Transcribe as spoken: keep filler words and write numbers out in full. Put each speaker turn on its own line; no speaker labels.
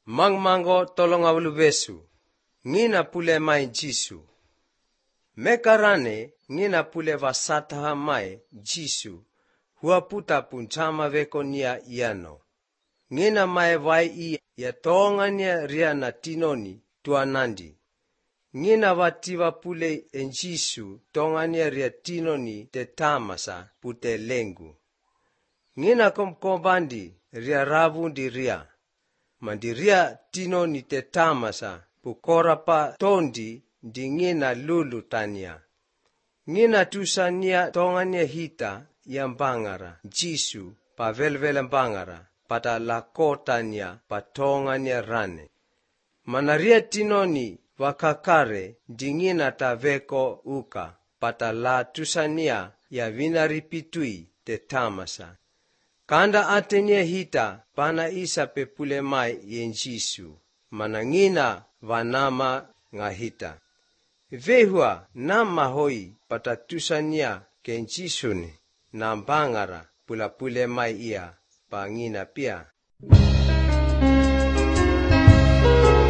Mangmango tolong awulubesu. Ngina pule mai Jisu. Mekarane ngina pule vasataha mai Jisu. Huaputa punchama veko nia iano. Ngina mai vai i ya tongania ria na tinoni tuanandi. Ngina vativa pule en Jisu tongania ria tinoni te tamasa pute lengu. Ngina komkombandi ria ravundi ria. Mandiria tinoni te tamasa pukora pa tondi di ngina lulu tania. Ngina tusania tongania hita yang bangara Jisu pa velvela bangara pada lakotania pa tongania rane. Manaria tinoni wakakare di ngina ta veko uka pata la tusania ya vinaripitui te tamasa. Kanda atenya hita pana isa pepule mai yen Jisu. Manangina vanama ngahita. Vehua nama hoi patatusania ken Jisuni na bangara pula pule mai ia pangina pia.